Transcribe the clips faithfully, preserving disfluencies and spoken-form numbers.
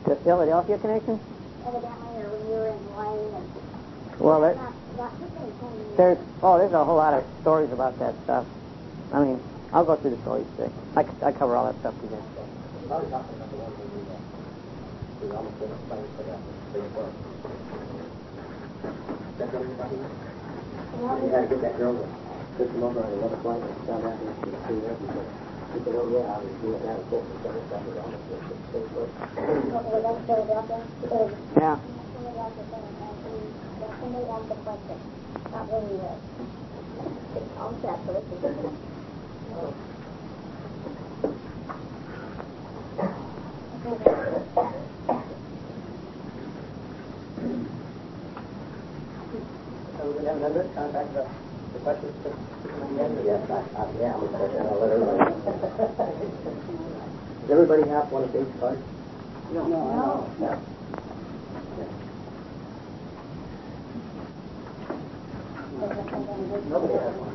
The Philadelphia connection? Evidently, or when you were in Wayne. And well, there, not, not there's oh, there's a whole lot of stories about that stuff. I mean, I'll go through the stories today. I, I cover all that stuff today. Probably talking about the one we uh, we almost did a play for that big work. That's what you're talking about? You had to get that girl to put them over on another plane and down down here to see her. She said, oh yeah, I was doing that and forth and stuff. That was almost just a big work. Yeah. Not really uh, concept, but it's So we're going to have another contact the, the questions to the end? Yes, I, I, yeah, I'm going to let everybody know. Does everybody have one of these cards? No, no, no. No. Nobody has one.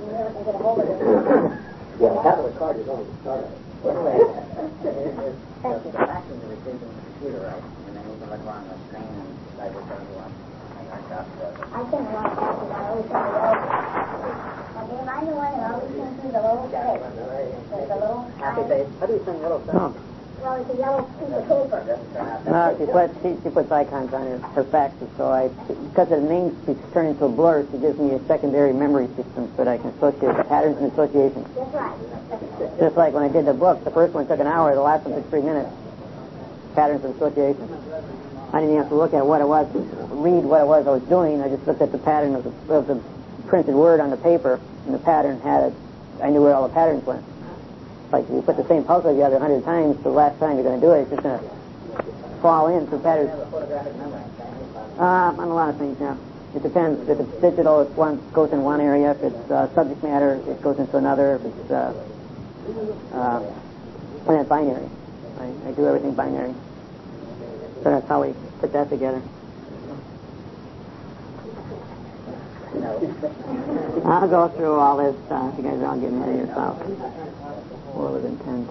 Yeah, the capital card is only the start of it. Anyway, it's the faxes are received in the computer, right? And then you can look around the screen and decide which one you want. I think a lot of passes I always try to go. Like, if I'm the one that always sends me the little face. The little Happy face. How do you send little face? No. Well, it's a yellow piece of paper. No, she puts she, she puts icons on her, her faxes, so I because the names turn into a blur, she gives me a secondary memory system so that I can associate the patterns and associations. That's right. Just like when I did the book, the first one took an hour, the last one took three minutes. Patterns and associations. I didn't have to look at what it was, read what it was I was doing. I just looked at the pattern of the, of the printed word on the paper, and the pattern had it. I knew where all the patterns went. Like if you put the same puzzle together a hundred times, the last time you're going to do it, it's just going to fall in through patterns. Uh, on a lot of things, yeah. It depends. If it's digital, it one goes in one area. If it's uh, subject matter, it goes into another. If it's uh, uh, and then binary. I, I do everything binary. So that's how we put that together. I'll go through all this. Uh, you guys are all getting ahead of yourself. What was intent?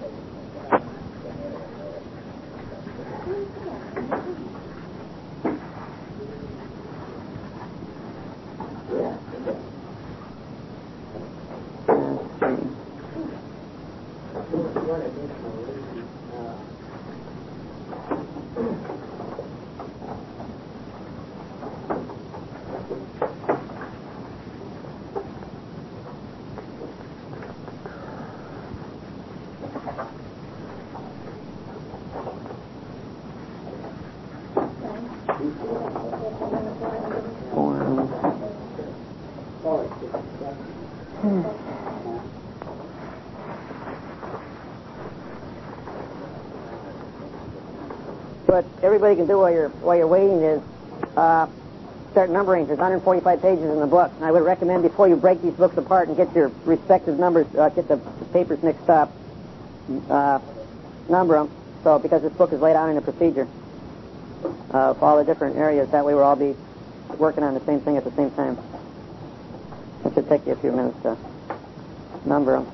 What everybody can do while you're while you're waiting is uh, start numbering. There's one hundred forty-five pages in the book, and I would recommend before you break these books apart and get your respective numbers, uh, get the, the papers mixed up, uh, number them. So because this book is laid out in a procedure uh, for all the different areas, that way we'll all be working on the same thing at the same time. It should take you a few minutes to number them.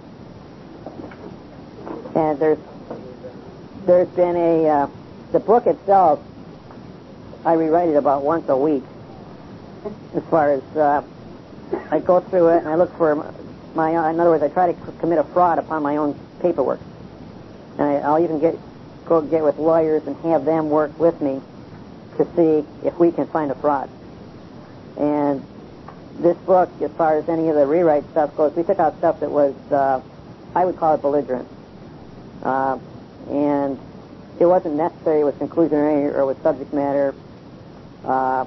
And there's there's been a uh, the book itself, I rewrite it about once a week. As far as uh, I go through it and I look for my, in other words, I try to c- commit a fraud upon my own paperwork. And I, I'll even get go get with lawyers and have them work with me to see if we can find a fraud. And this book, as far as any of the rewrite stuff goes, we took out stuff that was, uh, I would call it belligerent. Uh, and it wasn't necessary, it was conclusionary or with subject matter. Uh,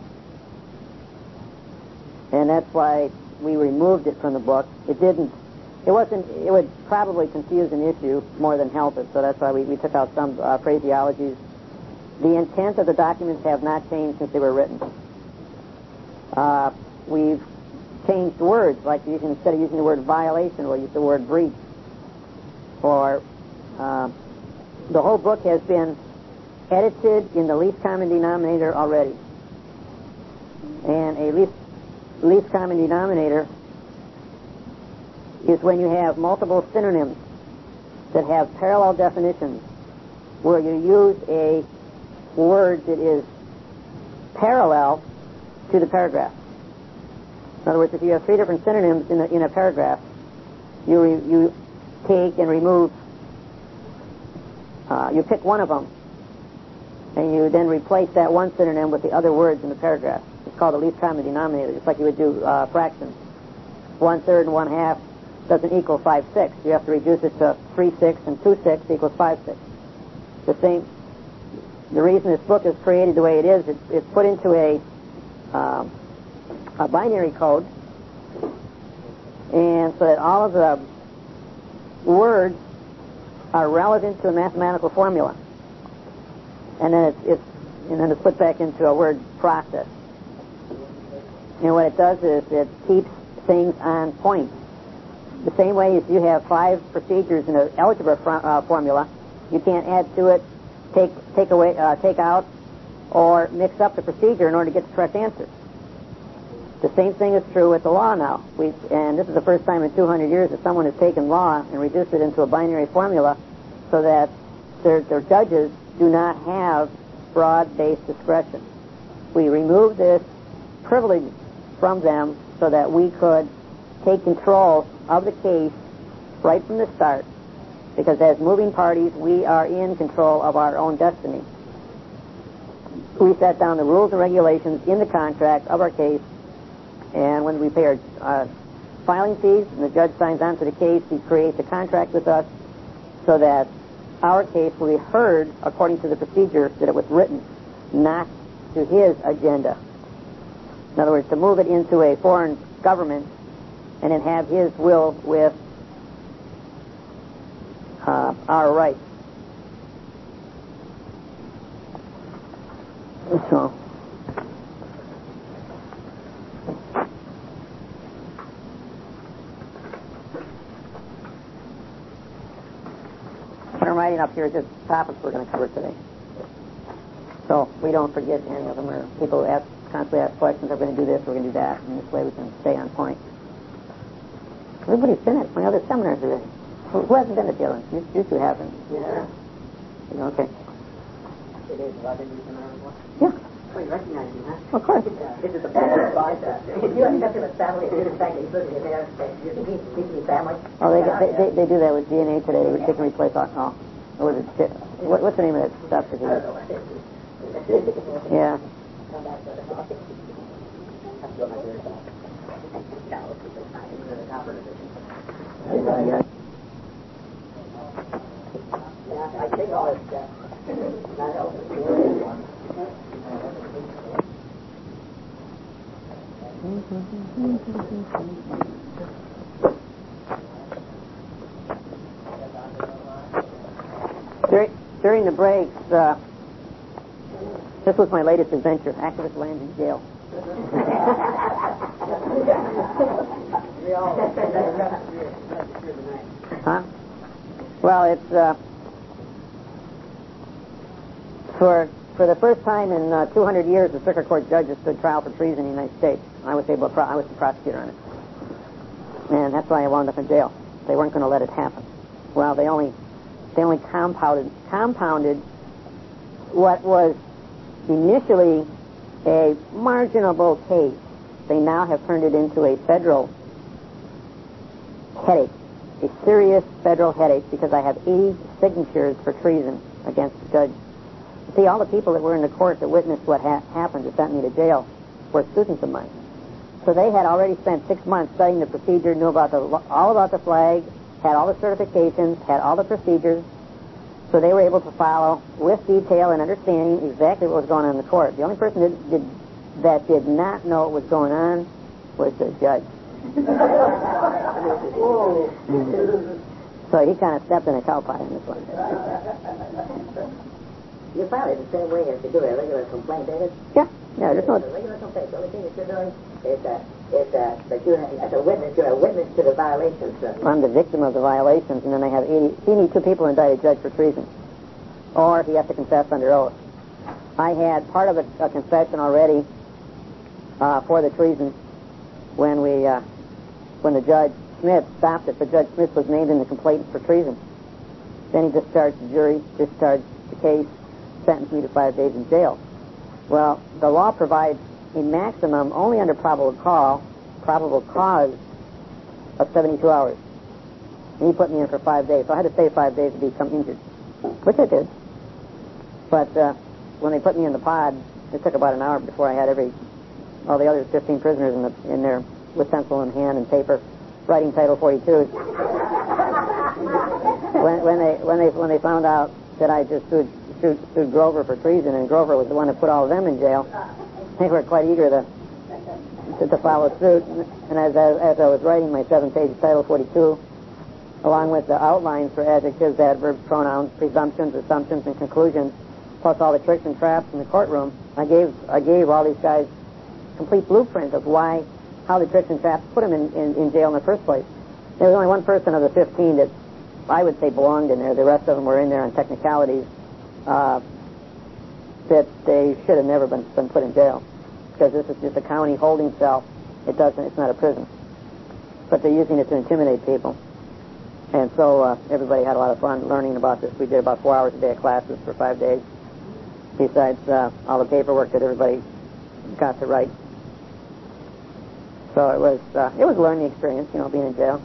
and that's why we removed it from the book. It didn't, it wasn't, it would probably confuse an issue more than help it, so that's why we, we took out some uh, phraseologies. The intent of the documents have not changed since they were written. Uh, we've changed words, like using, instead of using the word violation, we'll use the word breach. Or uh, the whole book has been edited in the least common denominator already. And a least, least common denominator is when you have multiple synonyms that have parallel definitions, where you use a words, it is parallel to the paragraph. In other words, if you have three different synonyms in a, in a paragraph, you re, you take and remove, uh, you pick one of them, and you then replace that one synonym with the other words in the paragraph. It's called the least common denominator, just like you would do uh, fractions. One third and one half doesn't equal five sixths. You have to reduce it to three sixths and two sixths equals five sixths. The same. The reason this book is created the way it is, it's, it's put into a um, a binary code, and so that all of the words are relevant to a mathematical formula, and then it's, it's and then it's put back into a word process. And what it does is it keeps things on point. The same way if you have five procedures in an algebra fr- uh, formula, you can't add to it, take take away, uh, take out, or mix up the procedure in order to get the correct answer. The same thing is true with the law now. We and this is the first time in two hundred years that someone has taken law and reduced it into a binary formula, so that their their judges do not have broad-based discretion. We removed this privilege from them so that we could take control of the case right from the start, because as moving parties, we are in control of our own destiny. We set down the rules and regulations in the contract of our case, and when we pay our uh, filing fees and the judge signs on to the case, he creates a contract with us so that our case will be heard according to the procedure that it was written, not to his agenda. In other words, to move it into a foreign government and then have his will with uh, our rights. So, what I'm writing up here is just topics we're going to cover today. So we don't forget any of them, or people ask, constantly ask questions, we're going to do this, we're going to do that, and this way we can stay on point. Everybody's been at my other seminars already. Who, who hasn't been at the other ones? You, you two haven't. Yeah. Okay. It is. Have I been to the seminar before? Yeah. Oh, you recognize me, huh? Of course. This is the family sponsor. You haven't got to the family. It's the fact that he's living in there. You think he's speaking family? Oh, they, they, they, they do that with D N A today. They can replace alcohol. What is it? What, what's the name of that stuff? That yeah. I think all this stuff. Not helping. During, during the breaks, uh, this was my latest adventure. Activist lands in jail. Huh? Well, it's uh, for for the first time in uh, two hundred years, the circuit court judges stood trial for treason in the United States. I was able to pro- I was the prosecutor on it, and that's why I wound up in jail. They weren't going to let it happen. Well, they only they only compounded compounded what was initially a marginable case. They now have turned it into a federal headache, a serious federal headache, because I have eighty signatures for treason against the judge. See, all the people that were in the court that witnessed what ha- happened that sent me to jail were students of mine. So they had already spent six months studying the procedure, knew about the all about the flag, had all the certifications, had all the procedures. So they were able to follow with detail and understanding exactly what was going on in the court. The only person that did, that did not know what was going on was the judge. So he kind of stepped in a cow pie in this one. You filed it the same way as you do a regular complaint, David? Yeah, yeah, there's no... A regular complaint. The only thing that you're doing is that, is that, that you, as a witness, you're a witness to the violations. Sir. I'm the victim of the violations, and then they have eighty... See, you need two people indict a judge for treason. Or he has to confess under oath. I had part of a, a confession already uh, for the treason when we, uh, when the Judge Smith stopped it, but Judge Smith was named in the complaint for treason. Then he discharged the jury, discharged the case, sentenced me to five days in jail. Well, the law provides a maximum only under probable cause, probable cause of seventy-two hours. And he put me in for five days. So I had to stay five days to become injured, which I did. But uh, when they put me in the pod, it took about an hour before I had every all the other fifteen prisoners in, the, in there with pencil in hand and paper writing Title forty-two. when, when they when they when they found out that I just sued, sued, sued Grover for treason, and Grover was the one that put all of them in jail, they were quite eager to to, to follow suit. And as, as as I was writing my seven-page Title forty-two, along with the outlines for adjectives, adverbs, pronouns, presumptions, assumptions, and conclusions, plus all the tricks and traps in the courtroom, I gave I gave all these guys complete blueprint of why, how the tricks and traps put them in, in, in jail in the first place. There was only one person of the fifteen that I would say belonged in there. The rest of them were in there on technicalities uh, that they should have never been, been put in jail, because this is just a county holding cell. It doesn't. It's not a prison. But they're using it to intimidate people. And so uh, everybody had a lot of fun learning about this. We did about four hours a day of classes for five days, besides uh, all the paperwork that everybody got to write. So it was uh, it was a learning experience, you know, being in jail.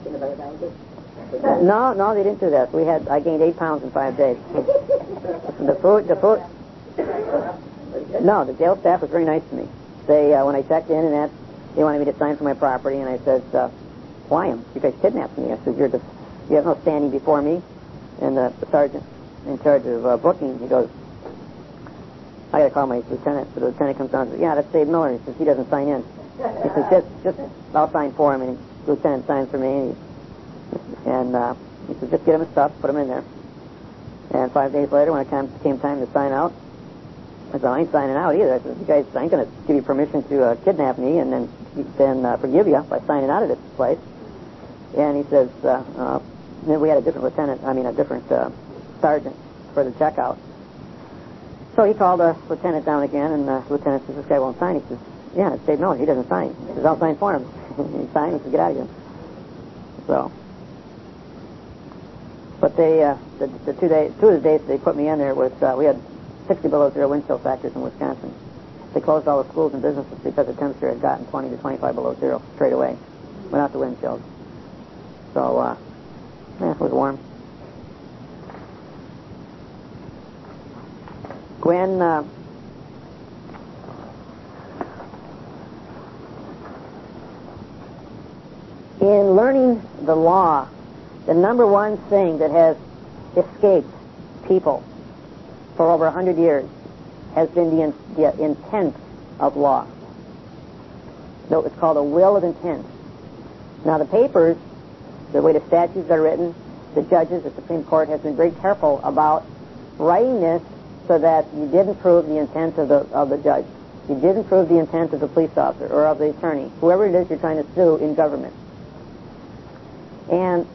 No, no, they didn't do that. We had I gained eight pounds in five days. The food, the food. No, the jail staff was very nice to me. They uh, when I checked in and that, they wanted me to sign for my property, and I said, uh, "Why am you guys kidnapped me?" I said, "You're just you have no standing before me." And the, the sergeant in charge of uh, booking, he goes, "I got to call my lieutenant." So the lieutenant comes down and says, "Yeah, that's Dave Miller." He says, "He doesn't sign in." He says, just, just, I'll sign for him. And the lieutenant signs for me. And, he, and uh, he says, just get him his stuff, put him in there. And five days later, when it came, came time to sign out, I said, I ain't signing out either. I said, you guys ain't going to give you permission to uh, kidnap me and then then uh, forgive you by signing out of this place. And he says, uh, uh, then we had a different lieutenant, I mean a different uh, sergeant for the checkout. So he called the lieutenant down again, and the lieutenant says, this guy won't sign. He says, yeah, it's Dave Miller. He doesn't sign. He says, I'll sign for him. He signed. He says, get out of here. So, but they, uh, the, the two days, two of the days they put me in there was, uh, we had sixty below zero wind chill factors in Wisconsin. They closed all the schools and businesses because the temperature had gotten twenty to twenty-five below zero straight away, without the wind chills. So, uh, yeah, it was warm. When, uh, in learning the law, the number one thing that has escaped people for over a hundred years has been the, in, the intent of law. So it's called a will of intent. Now the papers, the way the statutes are written, the judges, the Supreme Court has been very careful about writing this so that you didn't prove the intent of the of the judge. You didn't prove the intent of the police officer or of the attorney, whoever it is you're trying to sue in government. And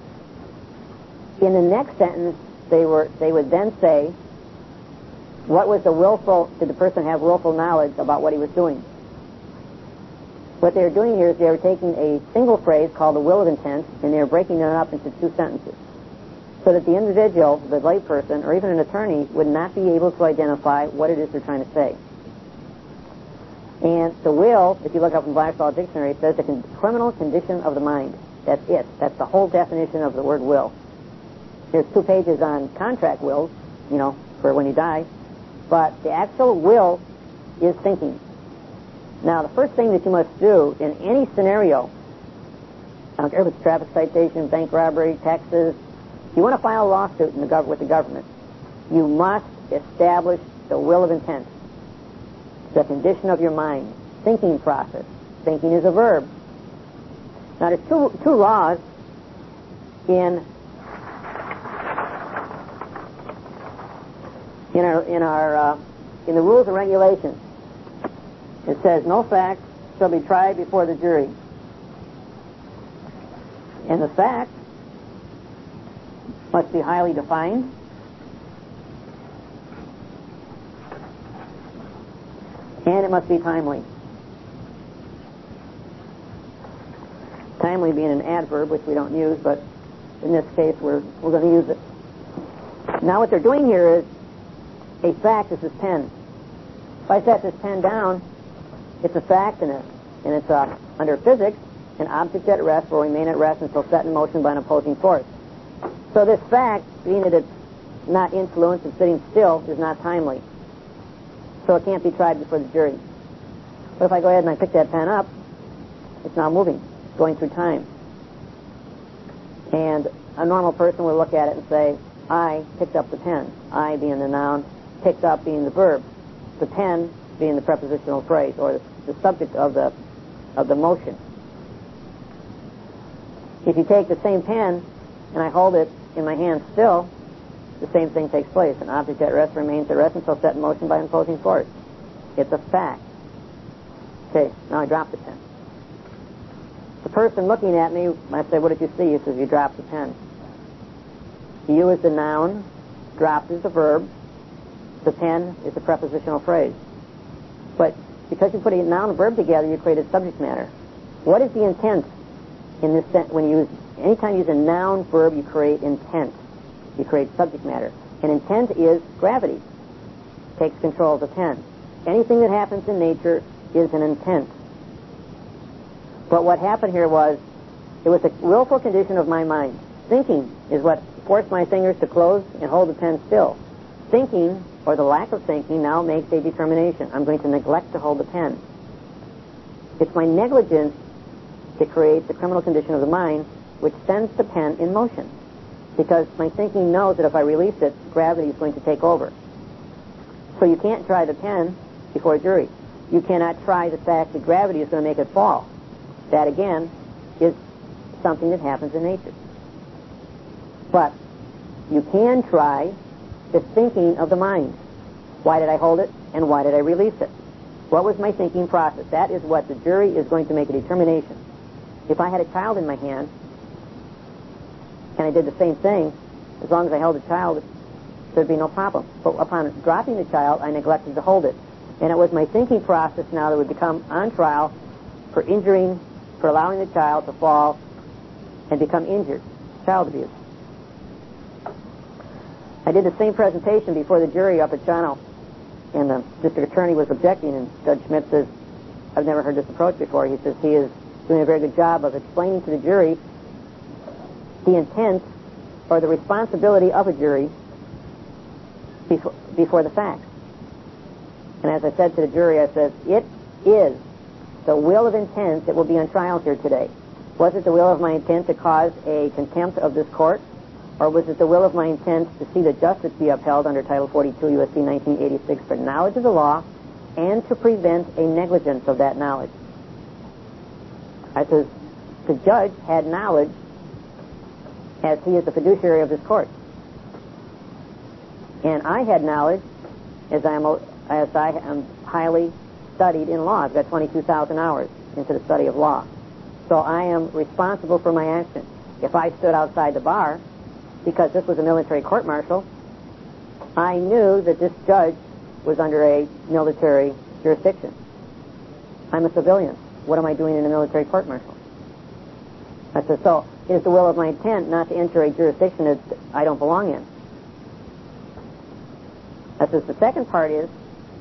in the next sentence, they were they would then say, what was the willful, did the person have willful knowledge about what he was doing? What they were doing here is they were taking a single phrase called the will of intent, and they were breaking it up into two sentences, so that the individual, the layperson, or even an attorney, would not be able to identify what it is they're trying to say. And the will, if you look up in Black's Law Dictionary, it says the con- criminal condition of the mind. That's it. That's the whole definition of the word will. There's two pages on contract wills, you know, for when you die. But the actual will is thinking. Now, the first thing that you must do in any scenario, I don't care if it's traffic citation, bank robbery, taxes, if you want to file a lawsuit in the gov- with the government, you must establish the will of intent, the condition of your mind, thinking process. Thinking is a verb. Now, there's two, two laws in in our in our uh, in the rules and regulations. It says no fact shall be tried before the jury, and the fact must be highly defined, and it must be timely. Timely being an adverb, which we don't use, but in this case we're we're going to use it. Now what they're doing here is a fact is this pen. If I set this pen down, it's a fact, and, a, and it's uh, under physics, an object at rest will remain at rest until set in motion by an opposing force. So this fact, being that it's not influenced and sitting still, is not timely. So it can't be tried before the jury. But if I go ahead and I pick that pen up, it's now moving, going through time. And a normal person would look at it and say, I picked up the pen. I being the noun, picked up being the verb, the pen being the prepositional phrase, or the, the subject of the of the motion. If you take the same pen and I hold it in my hand still, the same thing takes place. An object at rest remains at rest until set in motion by an opposing force. It's a fact. Okay, now I drop the pen. The person looking at me, I say, what did you see? He says, you dropped the pen. You is the noun, dropped is the verb, the pen is the prepositional phrase. But because you put a noun and verb together, you create a subject matter. What is the intent in this sen- when you use, anytime you use a noun, verb, you create intent. You create subject matter. And intent is gravity. Takes control of the pen. Anything that happens in nature is an intent. But what happened here was, it was a willful condition of my mind. Thinking is what forced my fingers to close and hold the pen still. Thinking, or the lack of thinking, now makes a determination. I'm going to neglect to hold the pen. It's my negligence that creates the criminal condition of the mind, which sends the pen in motion. Because my thinking knows that if I release it, gravity is going to take over. So you can't try the pen before a jury. You cannot try the fact that gravity is going to make it fall. That, again, is something that happens in nature. But you can try the thinking of the mind. Why did I hold it, and why did I release it? What was my thinking process? That is what the jury is going to make a determination. If I had a child in my hand, and I did the same thing, as long as I held the child, there'd be no problem. But upon dropping the child, I neglected to hold it. And it was my thinking process now that would become on trial for injuring, for allowing the child to fall and become injured. Child abuse. I did the same presentation before the jury up at Chano, and the district attorney was objecting, and Judge Schmidt says, I've never heard this approach before. He says he is doing a very good job of explaining to the jury the intent or the responsibility of a jury before, before the facts. And as I said to the jury, I said, it is the will of intent that will be on trial here today. Was it the will of my intent to cause a contempt of this court? Or was it the will of my intent to see that justice be upheld under Title forty-two, U S C nineteen eighty-six, for knowledge of the law and to prevent a negligence of that knowledge? I says, the judge had knowledge as he is the fiduciary of this court. And I had knowledge as I am, as I am highly studied in law. I've got twenty-two thousand hours into the study of law. So I am responsible for my action. If I stood outside the bar, because this was a military court-martial, I knew that this judge was under a military jurisdiction. I'm a civilian. What am I doing in a military court-martial? I said, so it is the will of my intent not to enter a jurisdiction that I don't belong in. I says, the second part is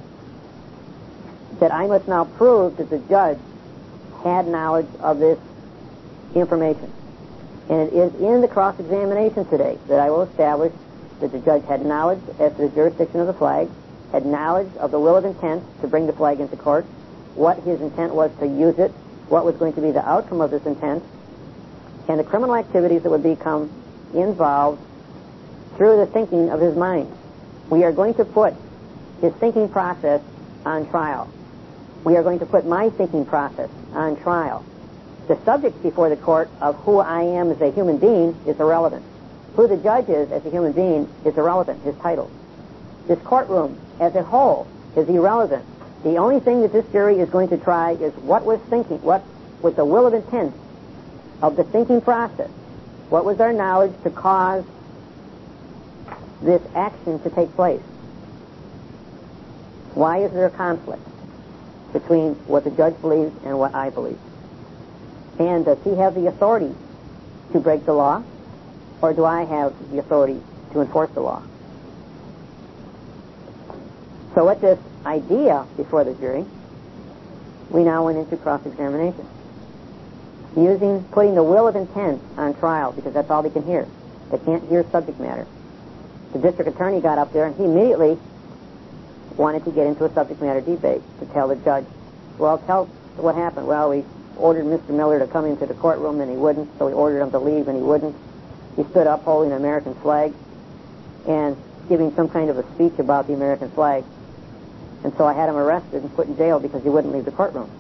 that I must now prove that the judge had knowledge of this information. And it is in the cross-examination today that I will establish that the judge had knowledge as to the jurisdiction of the flag, had knowledge of the will of intent to bring the flag into court, what his intent was to use it, what was going to be the outcome of this intent, and the criminal activities that would become involved through the thinking of his mind. We are going to put his thinking process on trial. We are going to put my thinking process on trial. The subject before the court of who I am as a human being is irrelevant. Who the judge is as a human being is irrelevant, his title. This courtroom as a whole is irrelevant. The only thing that this jury is going to try is what was thinking, what was the will of intent of the thinking process. What was our knowledge to cause this action to take place? Why is there a conflict between what the judge believes and what I believe? And does he have the authority to break the law, or do I have the authority to enforce the law? So with this idea before the jury, we now went into cross-examination. Using, putting the will of intent on trial, because that's all they can hear. They can't hear subject matter. The district attorney got up there and he immediately wanted to get into a subject matter debate to tell the judge, well, tell what happened. Well, we ordered Mister Miller to come into the courtroom and he wouldn't, so we ordered him to leave and he wouldn't. He stood up holding an American flag and giving some kind of a speech about the American flag. And so I had him arrested and put in jail because he wouldn't leave the courtroom.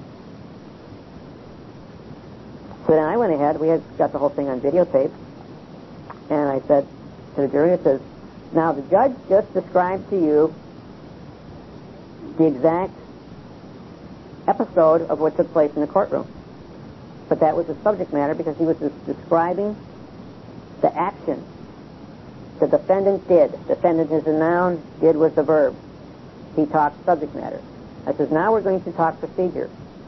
So then I went ahead, we had got the whole thing on videotape, and I said to the jury, it says, now the judge just described to you the exact episode of what took place in the courtroom. But that was the subject matter because he was describing the action the defendant did. Defendant is a noun, did was the verb. He talked subject matter. I says, now we're going to talk procedure.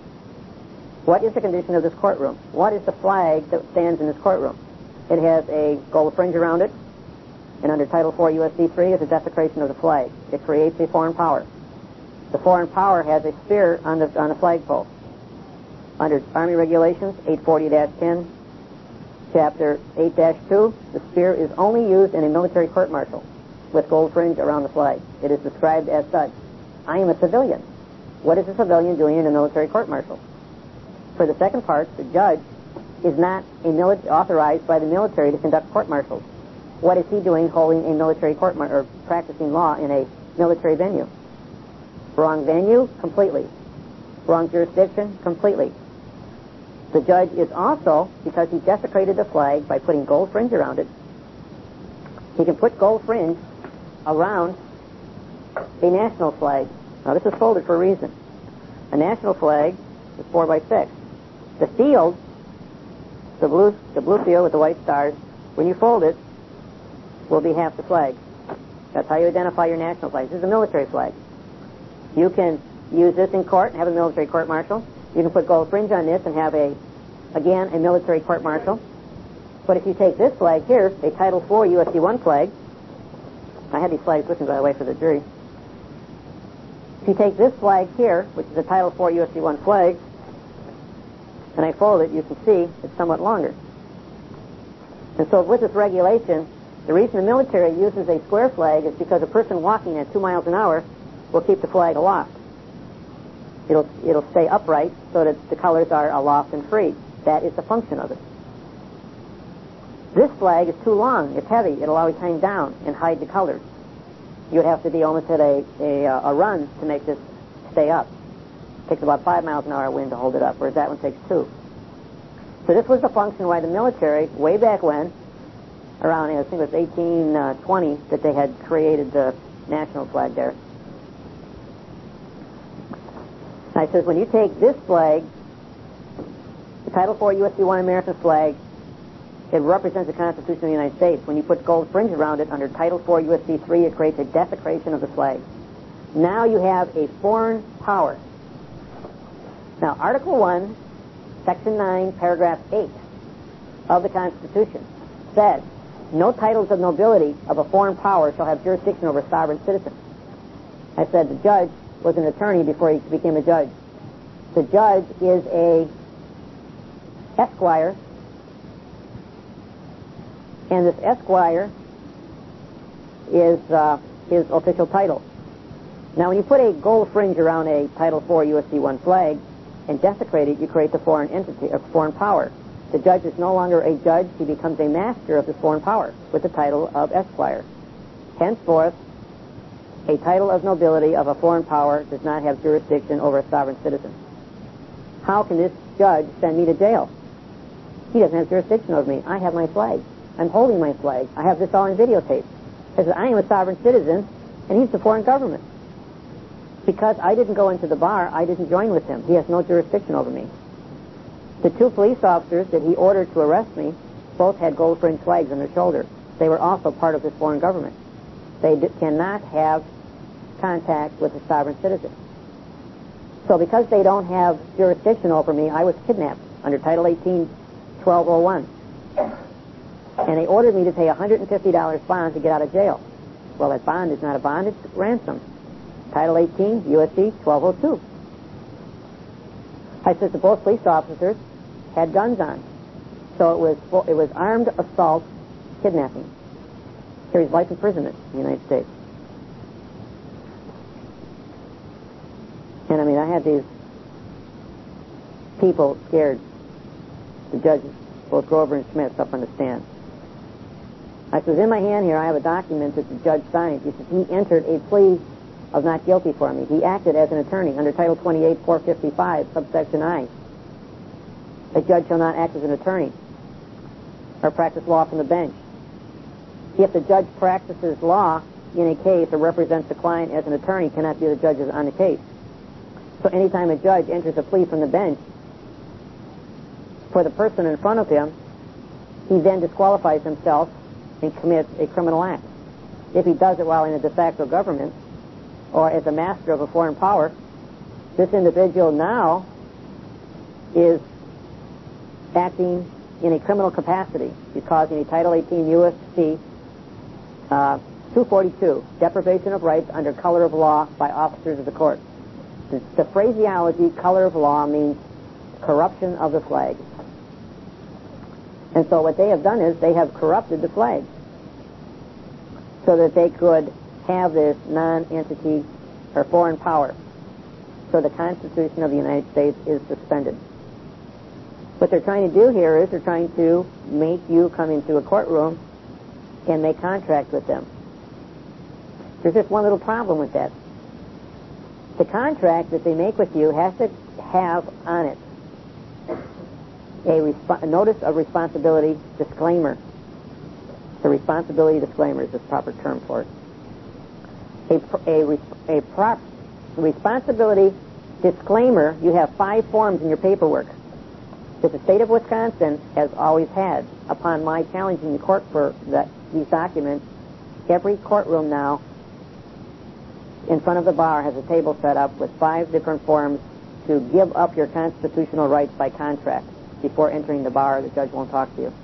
What is the condition of this courtroom? What is the flag that stands in this courtroom? It has a gold fringe around it, and under Title four U S C three is a desecration of the flag. It creates a foreign power. The foreign power has a spear on the on the flagpole. Under Army Regulations eight forty dash ten, Chapter eight dash two, the spear is only used in a military court-martial with gold fringe around the flag. It is described as such. I am a civilian. What is a civilian doing in a military court-martial? For the second part, the judge is not a mili- authorized by the military to conduct court-martials. What is he doing holding a military court mar- or practicing law in a military venue? Wrong venue? Completely. Wrong jurisdiction? Completely. The judge is also, because he desecrated the flag by putting gold fringe around it, he can put gold fringe around a national flag. Now this is folded for a reason. A national flag is four by six. The field, the blue, the blue field with the white stars, when you fold it, will be half the flag. That's how you identify your national flag. This is a military flag. You can use this in court and have a military court-martial. You can put gold fringe on this and have a, again, a military court-martial. But if you take this flag here, a Title four U S C one flag, I had these flags looking, by the way, for the jury. If you take this flag here, which is a Title four U S C one flag, and I fold it, you can see it's somewhat longer. And so with this regulation, the reason the military uses a square flag is because a person walking at two miles an hour will keep the flag aloft. It'll, it'll stay upright so that the colors are aloft and free. That is the function of it. This flag is too long. It's heavy. It'll always hang down and hide the colors. You would have to be almost at a, a, a run to make this stay up. It takes about five miles an hour wind to hold it up, whereas that one takes two. So this was the function why the military, way back when, around, I think it was eighteen twenty, that they had created the national flag there. I says, when you take this flag, the Title four U S C one American flag, it represents the Constitution of the United States. When you put gold fringe around it under Title four U S C three, it creates a desecration of the flag. Now you have a foreign power. Now, Article one, Section nine, Paragraph eight of the Constitution says, no titles of nobility of a foreign power shall have jurisdiction over a sovereign citizen. I said the judge was an attorney before he became a judge. The judge is a esquire, and this esquire is uh, his official title. Now, when you put a gold fringe around a Title four U S C one flag and desecrate it, you create the foreign entity, a foreign power. The judge is no longer a judge; he becomes a master of this foreign power with the title of esquire. Henceforth, a title of nobility of a foreign power does not have jurisdiction over a sovereign citizen. How can this judge send me to jail? He doesn't have jurisdiction over me. I have my flag. I'm holding my flag. I have this all on videotape. He says, I am a sovereign citizen, and he's the foreign government. Because I didn't go into the bar, I didn't join with him. He has no jurisdiction over me. The two police officers that he ordered to arrest me both had gold fringe flags on their shoulders. They were also part of this foreign government. They d- cannot have contact with a sovereign citizen. So because they don't have jurisdiction over me, I was kidnapped under Title eighteen, twelve oh one. And they ordered me to pay a one hundred fifty dollars bond to get out of jail. Well, that bond is not a bond, it's ransom. Title eighteen, U S C twelve oh two. I said that both police officers had guns on. So it was it was armed assault, kidnapping. Carries life imprisonment in the United States. And I mean, I had these people scared, the judges, both Grover and Schmitz, up on the stand. I says, in my hand here, I have a document that the judge signed. He says, he entered a plea of not guilty for me. He acted as an attorney under Title twenty-eight, four fifty-five, subsection I. A judge shall not act as an attorney or practice law from the bench. If the judge practices law in a case or represents the client as an attorney, cannot be the judge on the case. So anytime a judge enters a plea from the bench for the person in front of him, he then disqualifies himself and commits a criminal act. If he does it while in a de facto government or as a master of a foreign power, this individual now is acting in a criminal capacity. He's causing a Title eighteen U S C uh, two forty-two, deprivation of rights under color of law by officers of the court. The, the phraseology, color of law, means corruption of the flag. And so what they have done is they have corrupted the flag so that they could have this non-entity or foreign power. So the Constitution of the United States is suspended. What they're trying to do here is they're trying to make you come into a courtroom and make contracts with them. There's just one little problem with that. The contract that they make with you has to have on it a, resp- a notice of responsibility disclaimer. The responsibility disclaimer is the proper term for it. A, a, a prop, responsibility disclaimer, you have five forms in your paperwork that the state of Wisconsin has always had. Upon my challenging the court for that, these documents, every courtroom now in front of the bar has a table set up with five different forms to give up your constitutional rights by contract. Before entering the bar, the judge won't talk to you.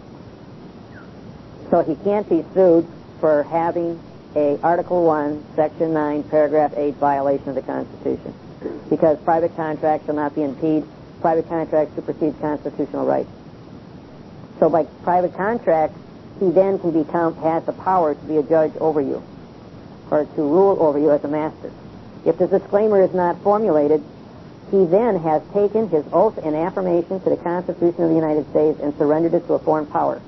So he can't be sued for having a Article one, Section nine, Paragraph eight violation of the Constitution, because private contract shall not be impeded. Private contract supersedes constitutional rights. So by private contract, he then can become, has the power to be a judge over you, or to rule over you as a master. If the disclaimer is not formulated, he then has taken his oath and affirmation to the Constitution of the United States and surrendered it to a foreign power.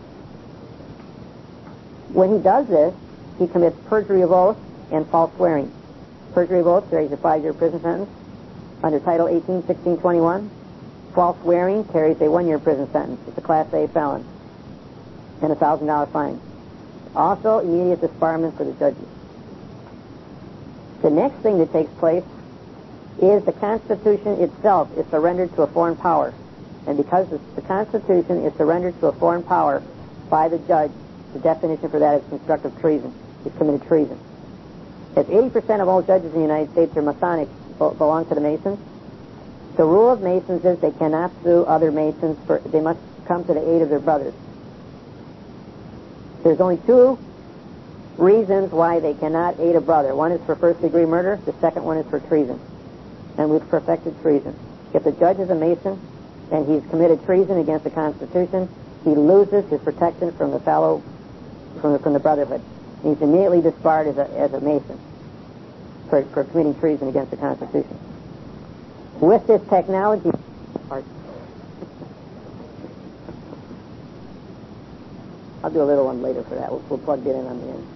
When he does this, he commits perjury of oath and false swearing. Perjury of oath carries a five-year prison sentence under Title eighteen, sixteen twenty-one. False swearing carries a one-year prison sentence. It's a Class A felon. And a one thousand dollars fine. Also, immediate disbarment for the judges. The next thing that takes place is the Constitution itself is surrendered to a foreign power. And because the Constitution is surrendered to a foreign power by the judge, the definition for that is constructive treason. He's committed treason. If eighty percent of all judges in the United States are Masonic, belong to the Masons, the rule of Masons is they cannot sue other Masons. For, they must come to the aid of their brothers. There's only two reasons why they cannot aid a brother. One is for first-degree murder. The second one is for treason. And we've perfected treason. If the judge is a Mason and he's committed treason against the Constitution, he loses his protection from the fellow, from the, from the brotherhood. He's immediately disbarred as a, as a Mason for, for committing treason against the Constitution. With this technology, I'll do a little one later for that. We'll, we'll plug it in on the end.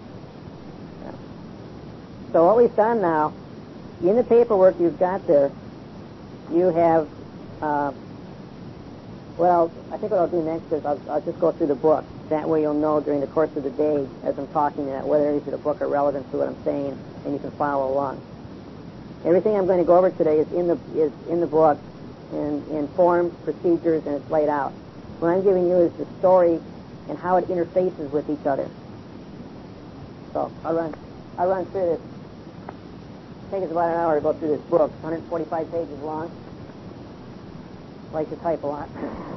So what we've done now, in the paperwork you've got there, you have, uh, well, I think what I'll do next is I'll, I'll just go through the book. That way you'll know during the course of the day, as I'm talking, that whether any of the book are relevant to what I'm saying, and you can follow along. Everything I'm going to go over today is in the is in the book, in, in forms, procedures, and it's laid out. What I'm giving you is the story and how it interfaces with each other. So I'll run I'll run through this. It takes about an hour to go through this book. It's one hundred forty-five pages long. I like to type a lot.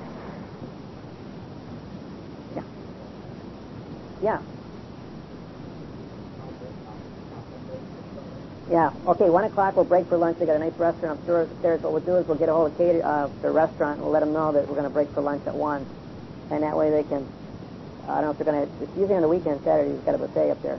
Yeah. Yeah. Yeah. Okay, one o'clock we'll break for lunch. They got a nice restaurant upstairs. What we'll do is we'll get a hold of cater, uh, the restaurant and we'll let them know that we're going to break for lunch at one. And that way they can, uh, I don't know if they're going to, it's usually on the weekend, Saturday, we've got a buffet up there.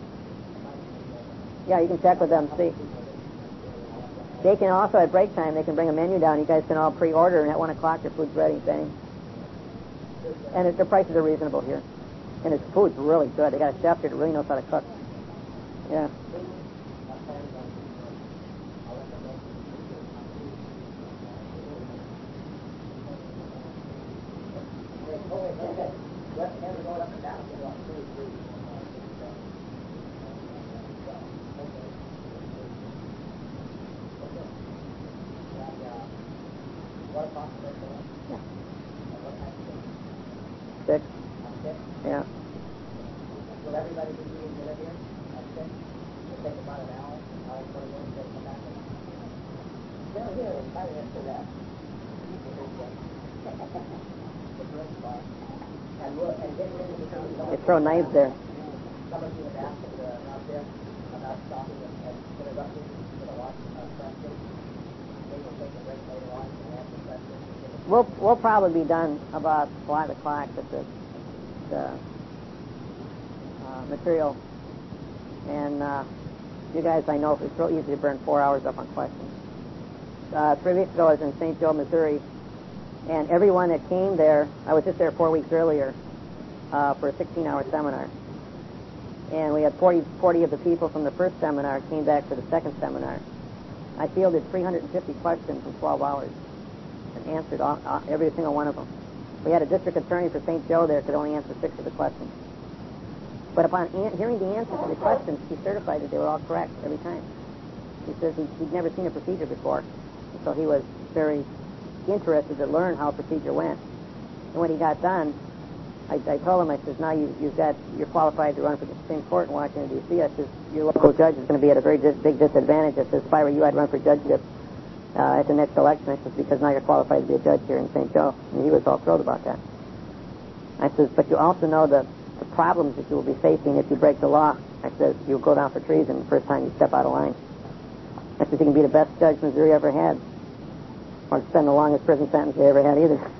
Yeah, you can check with them, see. They can also, at break time, they can bring a menu down. You guys can all pre-order, and at one o'clock your food's ready, Benny. And it, their prices are reasonable here. And his food's really good. They got a chef here that really knows how to cook. Yeah. Six. Yeah. Will everybody be eating dinner here at six? It'll take about an hour, hour and twenty minutes to come back. They're here, invited us to that. The drink bar. And we'll, and get ready to come. They throw knives there. Some of you have asked us uh, out there about stopping and, and interrupting with a lot of questions. Maybe we'll take a break later on and answer questions. We'll we'll probably be done about five o'clock with the the uh, material, and uh, you guys, I know it's real easy to burn four hours up on questions. Uh, three weeks ago, I was in Saint Joe, Missouri, and everyone that came there, I was just there four weeks earlier uh, for a sixteen-hour seminar, and we had forty, forty of the people from the first seminar came back for the second seminar. I fielded three hundred fifty questions in twelve hours. And answered all, all, every single one of them. We had a district attorney for Saint Joe there could only answer six of the questions. But upon an- hearing the answers to the questions, he certified that they were all correct every time. He says he, he'd never seen a procedure before, so he was very interested to learn how a procedure went. And when he got done, I, I told him, I says, now you, you've got, you're qualified to run for the Supreme Court in Washington, D C I says, your local judge is going to be at a very dis- big disadvantage. I says, if I were you, I'd run for judgeship Uh, at the next election. I says, because now you're qualified to be a judge here in Saint Joe. And he was all thrilled about that. I says, but you also know the, the problems that you will be facing if you break the law. I says, you'll go down for treason the first time you step out of line. I says, you can be the best judge Missouri ever had. Or spend the longest prison sentence they ever had either.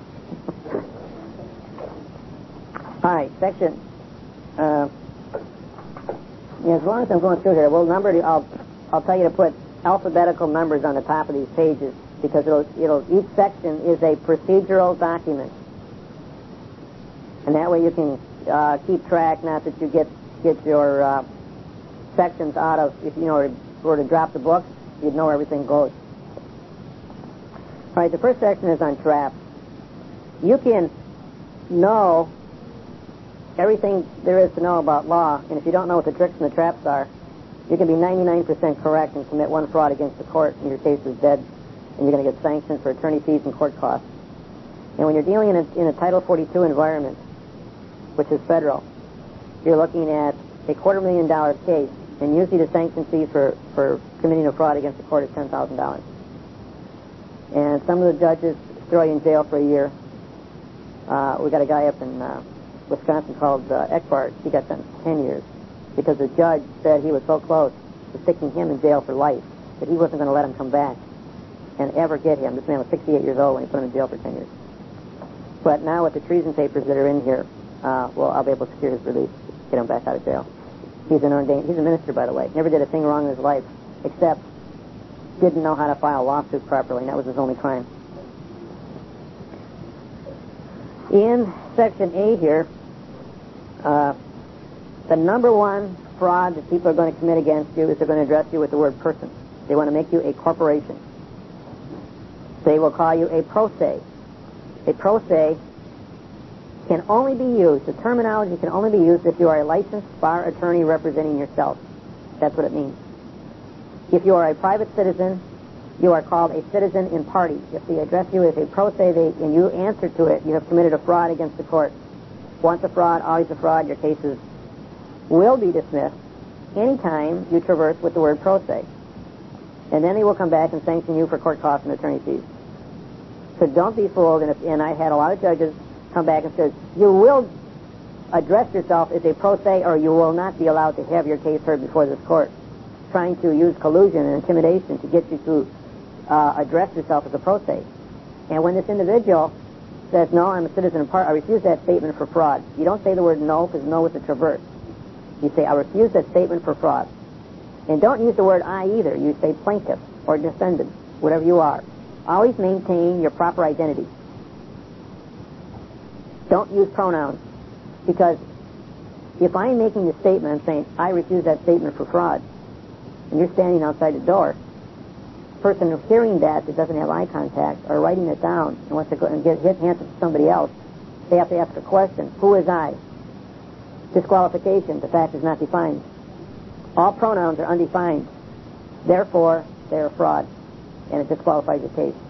All right, section. Uh, yeah, as long as I'm going through here, we'll number. The, I'll I'll tell you to put alphabetical numbers on the top of these pages because it'll it'll each section is a procedural document, and that way you can uh, keep track. Not that you get get your uh, sections out of, if you know were to drop the book, you'd know where everything goes. All right, the first section is on traps. You can know everything there is to know about law, and if you don't know what the tricks and the traps are, you can be ninety-nine percent correct and commit one fraud against the court, and your case is dead, and you're going to get sanctioned for attorney fees and court costs. And when you're dealing in a, in a Title forty-two environment, which is federal, you're looking at a quarter million dollar case, and usually the sanction fee for, for committing a fraud against the court is ten thousand dollars. And some of the judges throw you in jail for a year. Uh, we got a guy up in uh, Wisconsin called uh, Eckbart. He got sentenced to ten years because the judge said he was so close to sticking him in jail for life that he wasn't going to let him come back and ever get him. This man was sixty-eight years old when he put him in jail for ten years. But now with the treason papers that are in here, uh, well, I'll be able to secure his release, get him back out of jail. He's an ordained, he's a minister, by the way. Never did a thing wrong in his life, except didn't know how to file a lawsuit properly, and that was his only crime. In Section A here, uh, the number one fraud that people are going to commit against you is they're going to address you with the word person. They want to make you a corporation. They will call you a pro se. A pro se can only be used, the terminology can only be used if you are a licensed bar attorney representing yourself. That's what it means. If you are a private citizen, you are called a citizen in party. If they address you as a pro se they, and you answer to it, you have committed a fraud against the court. Once a fraud, always a fraud. Your cases will be dismissed anytime you traverse with the word pro se. And then they will come back and sanction you for court costs and attorney fees. So don't be fooled. And, if, and I had a lot of judges come back and says, you will address yourself as a pro se or you will not be allowed to have your case heard before this court. trying to use collusion and intimidation to get you to uh, address yourself as a pro se. And when this individual says, no, I'm a citizen of part, I refuse that statement for fraud. You don't say the word no, because no is a traverse. You say, I refuse that statement for fraud. And don't use the word I either. You say plaintiff or defendant, whatever you are. Always maintain your proper identity. Don't use pronouns, because if I'm making the statement and saying, I refuse that statement for fraud, and you're standing outside the door, the person who's hearing that that doesn't have eye contact or writing it down and wants to go and get hit hands to somebody else, they have to ask a question. Who is I? Disqualification. The fact is not defined. All pronouns are undefined. Therefore, they're a fraud, and it disqualifies the case.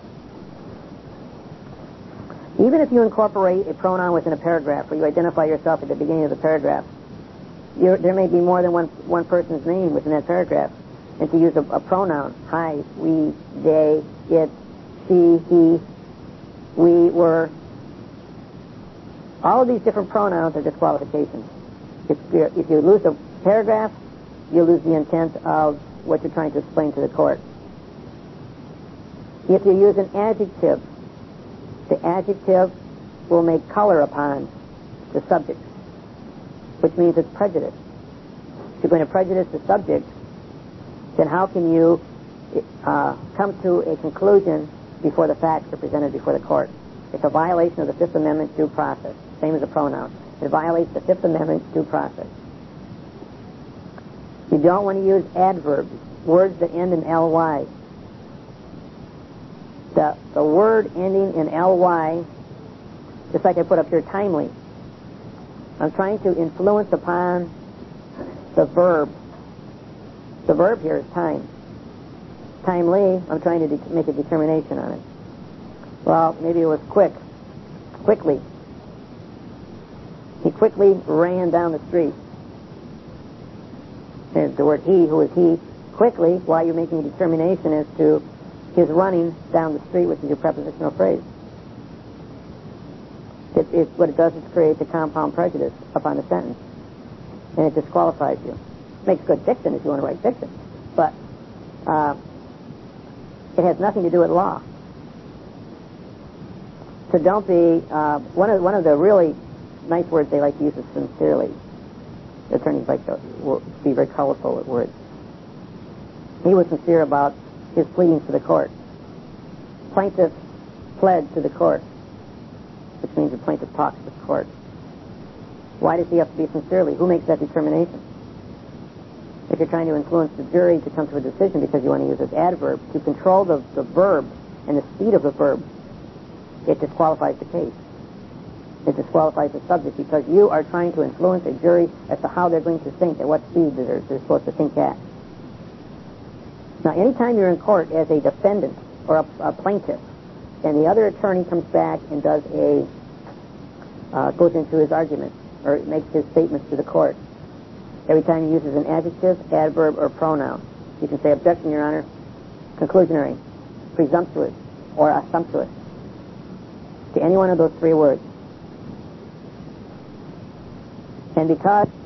Even if you incorporate a pronoun within a paragraph, where you identify yourself at the beginning of the paragraph, you're, there may be more than one one person's name within that paragraph. And to use a, a pronoun, I, we, they, it, she, he, we, were, all of these different pronouns are disqualifications. If, if you lose a paragraph, you lose the intent of what you're trying to explain to the court. If you use an adjective, the adjective will make color upon the subject, which means it's prejudice. If you're going to prejudice the subject, then how can you uh, come to a conclusion before the facts are presented before the court? It's a violation of the Fifth Amendment due process, same as a pronoun. It violates the Fifth Amendment due process. You don't want to use adverbs, words that end in ly. The, the word ending in ly, just like I put up here, timely. I'm trying to influence upon the verb. The verb here is time. Timely, I'm trying to de- make a determination on it. Well, maybe it was quick. Quickly. He quickly ran down the street. There's the word he, who is he. Quickly, while you're making a determination as to his running down the street, which is your prepositional phrase. It, it, what it does is create the compound prejudice upon the sentence. And it disqualifies you. Makes good fiction if you want to write fiction. But uh, it has nothing to do with law. So don't be... Uh, one of one of the really nice words they like to use is sincerely. The attorneys like to be very colorful with words. He was sincere about his pleadings to the court. Plaintiff pled to the court, which means the plaintiff talks to the court. Why does he have to be sincerely? Who makes that determination? If you're trying to influence the jury to come to a decision because you want to use this adverb, to control the, the verb and the speed of the verb, it disqualifies the case. It disqualifies the subject because you are trying to influence a jury as to how they're going to think, at what speed they're, they're supposed to think at. Now, anytime you're in court as a defendant or a, a plaintiff, and the other attorney comes back and does a, uh, goes into his argument, or makes his statements to the court, every time he uses an adjective, adverb, or pronoun, you can say, objection, Your Honor, conclusionary, presumptuous, or assumptuous, to any one of those three words. And because